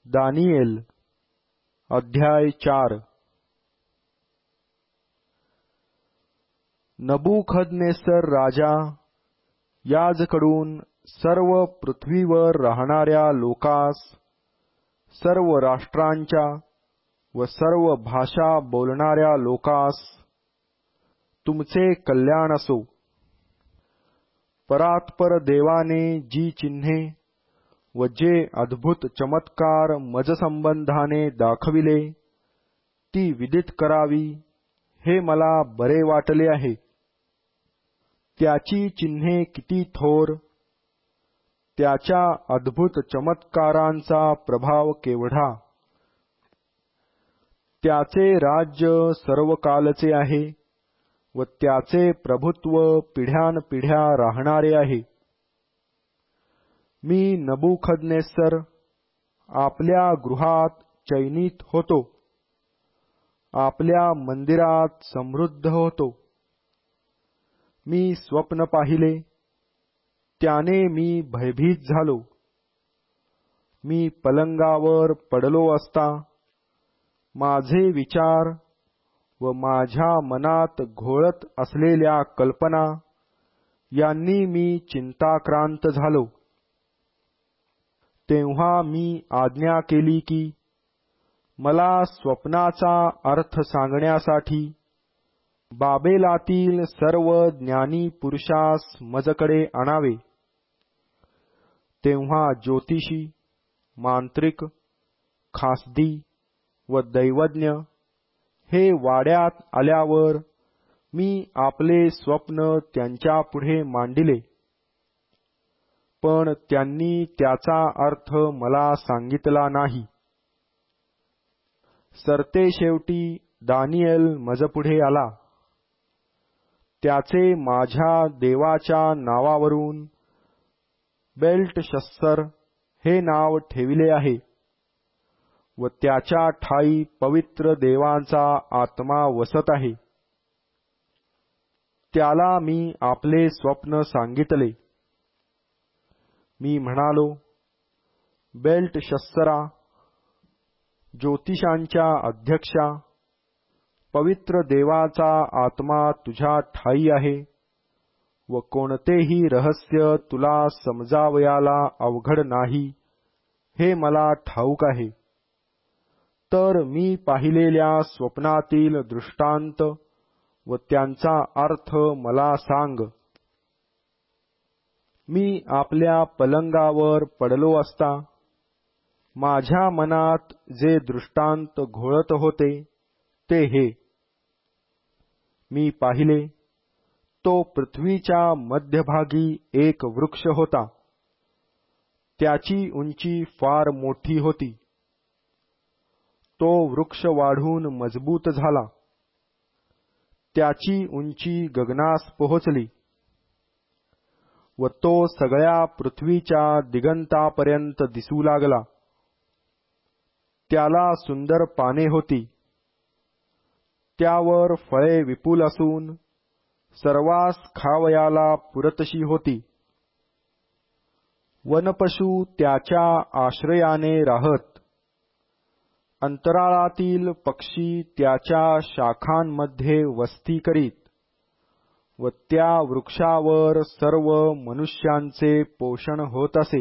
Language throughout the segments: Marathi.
दानिएल अध्याय 4। नबुखदनेस्सर राजा याजकडून सर्व पृथ्वीवर राहणाऱ्या लोकास, सर्व राष्ट्रांच्या व सर्व भाषा बोलणाऱ्या लोकास, तुमचे कल्याण असो। परात्पर देवाने जी चिन्हे व जे अद्भुत चमत्कार मजसंबंधाने दाखविले ती विदित करावी हे मला बरे वाटले आहे। त्याची चिन्हे किती थोर, त्याच्या अद्भुत चमत्कारांचा प्रभाव केवढा। त्याचे राज्य सर्वकालचे आहे व त्याचे प्रभुत्व पिढ्यानपिढ्या राहणारे आहे। मी नबुखदनेस्सर आपल्या गृहात चैनीत होतो, आपल्या मंदिरात समृद्ध होतो। मी स्वप्न पाहिले, त्याने मी भयभीत झालो। मी पलंगावर पडलो असता माझे विचार व माझ्या मनात घोळत असलेल्या कल्पना यांनी मी चिंताक्रांत झालो। तेव्हा मी आज्ञा केली की मला स्वप्नाचा अर्थ सांगण्यासाठी बाबेलातील सर्व ज्ञानी पुरुषास मजकडे आणावे। तेव्हा ज्योतिषी, मांत्रिक, खासदी व दैवज्ञ हे वाड्यात आल्यावर मी आपले स्वप्न त्यांच्यापुढे मांडिले, पण त्यांनी त्याचा अर्थ मला सांगितला नाही। सरतेशेवटी दानिएल मजपुढे आला। त्याचे माझ्या देवाच्या नावावरून बेल्टशस्सर हे नाव ठेविले आहे व त्याच्या ठायी पवित्र देवांचा आत्मा वसत आहे। त्याला मी आपले स्वप्न सांगितले। मी म्हणालो, बेल्टशस्सरा, ज्योतिषांच्या अध्यक्षा, पवित्र देवाचा आत्मा तुझ्या ठायी आहे व कोणतेही रहस्य तुला समजावयाला अवघड नाही हे मला ठाऊक आहे। तर मी पाहिलेल्या स्वप्नातील दृष्टांत व त्यांचा अर्थ मला सांग। मी आपल्या पलंगावर पडलो असता माझ्या मनात जे दृष्टांत घोळत होते ते हे। मी पाहिले, तो पृथ्वीच्या मध्यभागी एक वृक्ष होता। त्याची उंची फार मोठी होती। तो वृक्ष वाढून मजबूत झाला। त्याची उंची गगनास पोहोचली व तो सगळ्या पृथ्वीच्या दिगंतापर्यंत दिसू लागला। त्याला सुंदर पाने होती। त्यावर फळे विपुल असून सर्वांस खावयाला पुरतशी होती। वनपशु त्याच्या आश्रयाने राहत। अंतराळातील पक्षी त्याच्या शाखांमध्ये वस्ती करीत व त्या वृक्षावर सर्व मनुष्यांचे पोषण होत असे।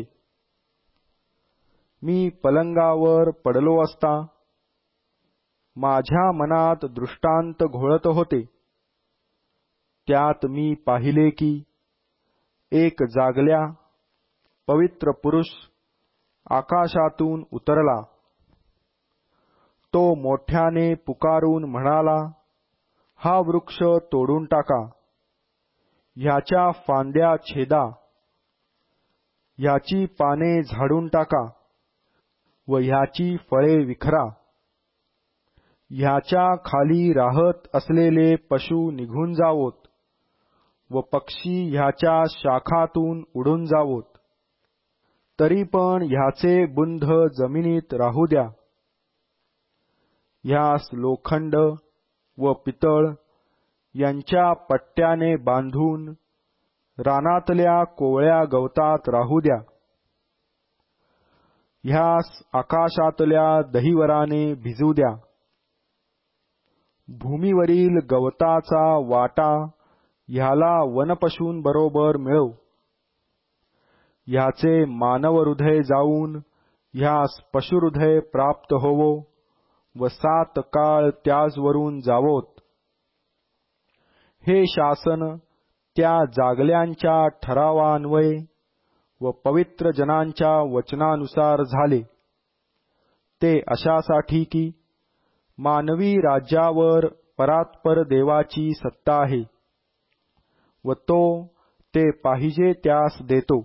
मी पलंगावर पडलो असता माझ्या मनात दृष्टांत घोळत होते। त्यात मी पाहिले की एक जागल्या पवित्र पुरुष आकाशातून उतरला। तो मोठ्याने पुकारून म्हणाला, हा वृक्ष तोडून टाका, ह्याच्या फांद्या छेदा, ह्याची पाने झाडून टाका व ह्याची फळे विखरा। ह्याच्या खाली राहत असलेले पशु निघून जावोत व पक्षी ह्याच्या शाखातून उडून जावोत। तरी पण ह्याचे बुंध जमिनीत राहू द्या। ह्यास लोखंड व पितळ यांच्या पट्ट्याने बांधून रानातल्या कोवळ्या गवतात राहू द्या। ह्यास आकाशातल्या दहिवराने भिजू द्या. भूमीवरील गवताचा वाटा ह्याला वनपशूंबरोबर मिळव. ह्याचे मानव हृदय जाऊन ह्यास पशुहृदय प्राप्त होवो व 7 काळ त्याजवरून जावोत. हे शासन त्या जागल्यांच्या ठरावान्वये व पवित्र जनांच्या वचनानुसार झाले. ते अशासाठी की मानवी राज्यावर परात्पर देवाची सत्ता आहे व तो ते पाहिजे त्यास देतो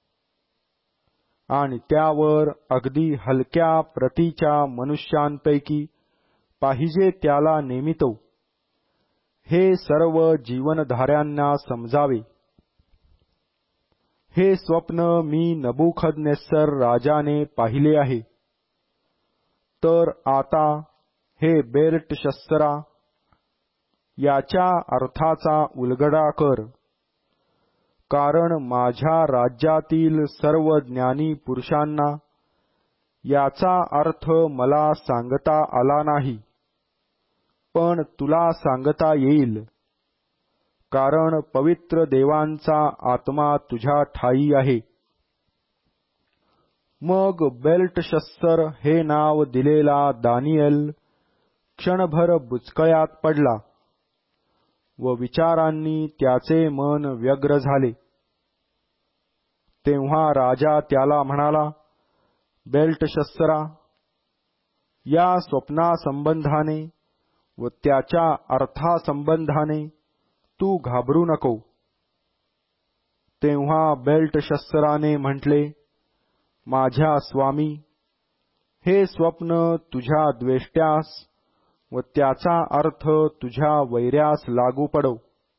आणि त्यावर अगदी हलक्या प्रतीच्या मनुष्यांपैकी पाहिजे त्याला नेमितो. हे सर्व जीवनधाऱ्यांना समजावे. हे स्वप्न मी नबुखदनेस्सर राजाने पाहिले आहे. तर आता हे बेल्टशस्सरा, याच्या अर्थाचा उलगडा कर, कारण माझ्या राज्यातील सर्व ज्ञानी पुरुषांना याचा अर्थ मला सांगता आला नाही, पण तुला सांगता येईल, कारण पवित्र देवांचा आत्मा तुझ्या ठायी आहे. मग बेल्टशस्सर हे नाव दिलेला दानिएल क्षणभर बुचकळ्यात पडला व विचारांनी त्याचे मन व्यग्र झाले. तेव्हा राजा त्याला म्हणाला, बेल्टशस्सरा, या स्वप्नासंबंधाने व त्याच्या अर्थासंबंधाने तू घाबरू नको. तेव्हा बेल्टशस्सराने म्हटले, माझ्या स्वामी, हे स्वप्न तुझ्या द्वेष्ट्यास व त्याचा अर्थ तुझ्या वैऱ्यास लागू पडो.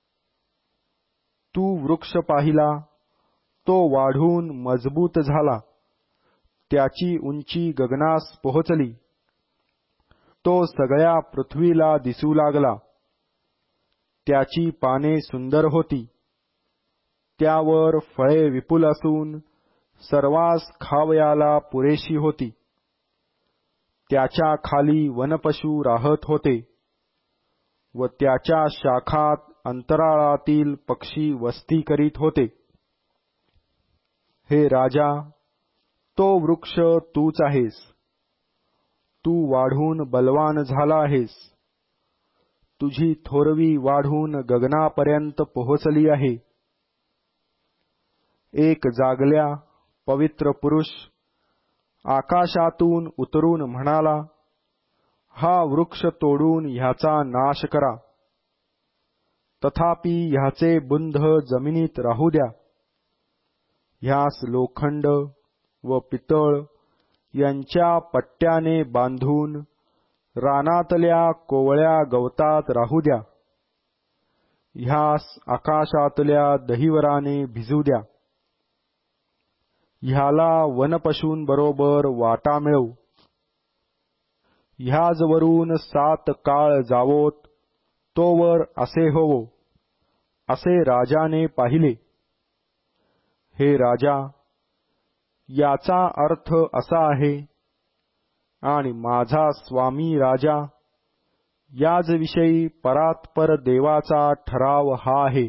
तू वृक्ष पाहिला, तो वाढून मजबूत झाला, त्याची उंची गगनास पोहोचली. तो सगळ्या पृथ्वीला दिसू लागला. त्याची पाने सुंदर होती, त्यावर फळे विपुल असून सर्वांस खावयाला पुरेशी होती. त्याच्या खाली वनपशु राहत होते व त्याच्या शाखात अंतराळातील पक्षी वस्ती करीत होते. हे राजा, तो वृक्ष तूच आहेस. तू वाढून बलवान झाला आहेस. तुझी थोरवी वाढून गगनापर्यंत पोहोचली आहे. एक जागल्या पवित्र पुरुष आकाशातून उतरून म्हणाला, हा वृक्ष तोडून ह्याचा नाश करा, तथापि ह्याचे बुंध जमिनीत राहू द्या. ह्यास लोखंड व पितळ यांच्या पट्ट्याने बांधून रानातल्या कोवळ्या गवतात राहू द्या. ह्यास आकाशातल्या दहिवराने भिजू द्या. ह्याला वनपशूंबरोबर वाटा मिळवू. ह्याजवरून 7 काळ जावोत, तोवर असे होवो, असे राजाने पाहिले. हे राजा, याचा अर्थ असा आहे, आणि माझा स्वामी राजा, याचविषयी परात्पर देवाचा ठराव हा आहे.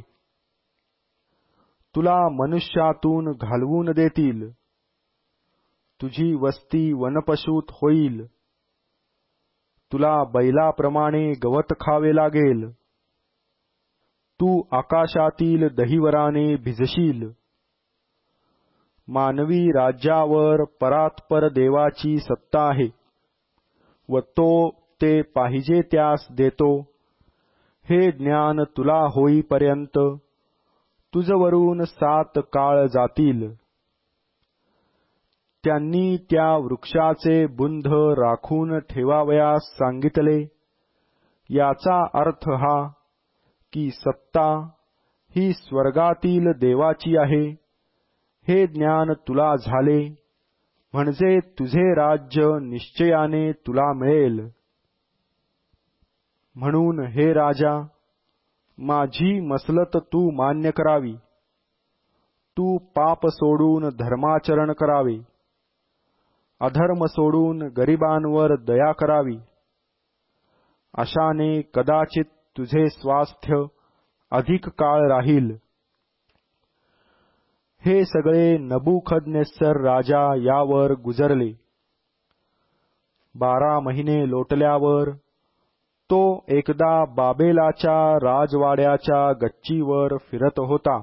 तुला मनुष्यातून घालवून देतील. तुझी वस्ती वनपशूत होईल. तुला बैलाप्रमाणे गवत खावे लागेल. तू आकाशातील दहिवराने भिजशील. मानवी राज्यावर परात्पर देवाची सत्ता आहे व तो ते पाहिजे त्यास देतो. हे ज्ञान तुला होईपर्यंत तुझवरून 7 काळ जातील. त्यांनी त्या वृक्षाचे बुंध राखून ठेवावयास सांगितले. याचा अर्थ हा की सत्ता ही स्वर्गातील देवाची आहे. हे ज्ञान तुला झाले, म्हणजे तुझे राज्य निश्चयाने तुला मिळेल. म्हणून हे राजा, माझी मसलत तू मान्य करावी. तू पाप सोडून धर्माचरण करावे अधर्म सोडून गरिबांवर दया करावी, अशाने कदाचित तुझे स्वास्थ्य अधिक काळ राहील. हे सगळे नबुखदनेस्सर राजा यावर गुजरले. 12 महिने लोटल्यावर तो एकदा बाबेलाच्या राजवाड्याच्या गच्चीवर फिरत होता.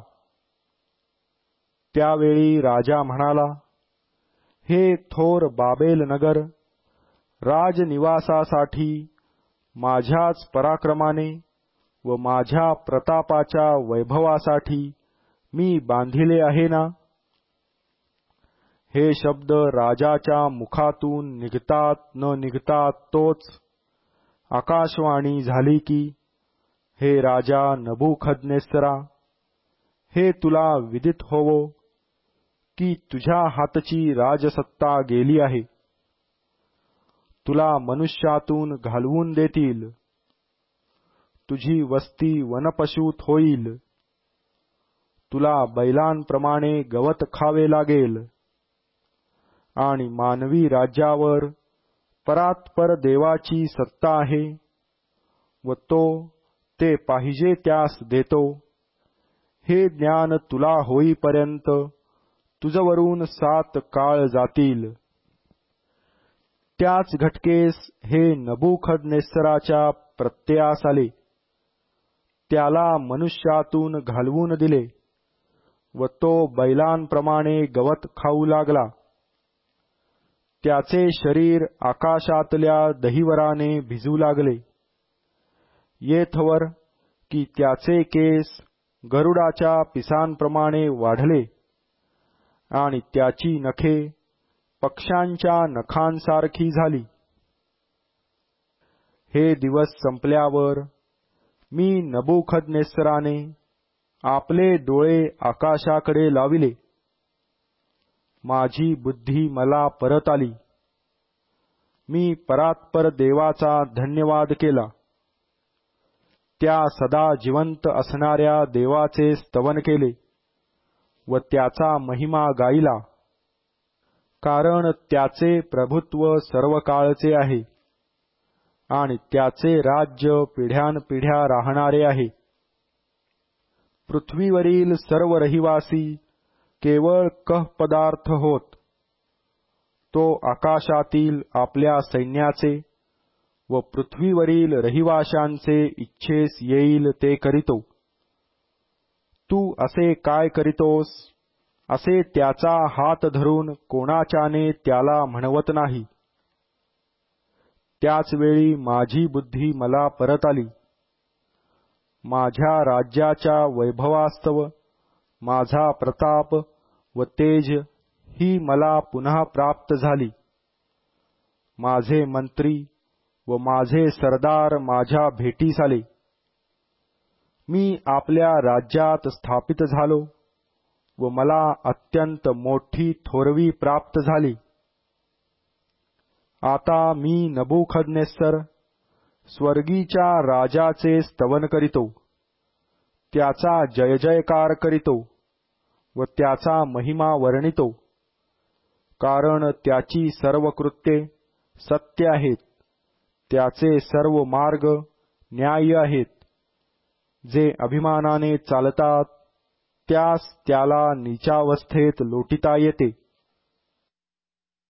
त्यावेळी राजा म्हणाला, हे थोर बाबेल नगर, राजनिवासासाठी माझ्याच पराक्रमाने व माझ्या प्रतापाच्या वैभवासाठी मी बांधिले आहे ना? हे शब्द राजाच्या मुखातून निघतात न निघतात तोच आकाशवाणी झाली की, हे राजा नबुखदनेस्सरा, हे तुला विदित होवो की तुझ्या हातची राजसत्ता गेली आहे. तुला मनुष्यातून घालवून देतील. तुझी वस्ती वनपशूत होईल. तुला बैलांप्रमाणे गवत खावे लागेल आणि मानवी राज्यावर परात्पर देवाची सत्ता आहे व तो ते पाहिजे त्यास देतो. हे ज्ञान तुला होईपर्यंत तुझवरून 7 काळ जातील. त्याच घटकेस हे नबुखदनेस्सराच्या प्रत्ययास आले. त्याला मनुष्यातून घालवून दिले व तो बैलांप्रमाणे गवत खाऊ लागला. त्याचे शरीर आकाशातल्या दहिवराने भिजू लागले. येथवर की त्याचे केस गरुडाच्या पिसांप्रमाणे वाढले आणि त्याची नखे पक्ष्यांच्या नखांसारखी झाली. हे दिवस संपल्यावर मी नबुखदनेस्सराने आपले डोळे आकाशाकडे लाविले. माझी बुद्धी मला परत आली. मी परात्पर देवाचा धन्यवाद केला. त्या सदा जिवंत असणाऱ्या देवाचे स्तवन केले व त्याचा महिमा गायला, कारण त्याचे प्रभुत्व सर्वकाळचे आहे आणि त्याचे राज्य पिढ्यानपिढ्या राहणारे आहे. पृथ्वीवरील सर्व रहिवासी केवळ कहपदार्थ होत. तो आकाशातील आपल्या सैन्याचे व पृथ्वीवरील रहिवाशांचे इच्छेस येईल ते करीतो. तू असे काय करीतोस असे त्याचा हात धरून कोणाच्याने त्याला म्हणवत नाही. त्याचवेळी माझी बुद्धी मला परत आली. माझ्या राज्याच्या वैभवास्तव माझा प्रताप व तेज ही मला पुन्हा प्राप्त झाली. माझे मंत्री व माझे सरदार माझ्या भेटीस आले. मी आपल्या राज्यात स्थापित झालो व मला अत्यंत मोठी थोरवी प्राप्त झाली. आता मी नबुखदनेस्सर स्वर्गीच्या राजाचे स्तवन करीतो, त्याचा जयजयकार करीतो व त्याचा महिमा वर्णितो, कारण त्याची सर्व कृत्ये सत्य आहेत. त्याचे सर्व मार्ग न्याय्य आहेत. जे अभिमानाने चालतात त्यास त्याला नीचावस्थेत लोटिता येते.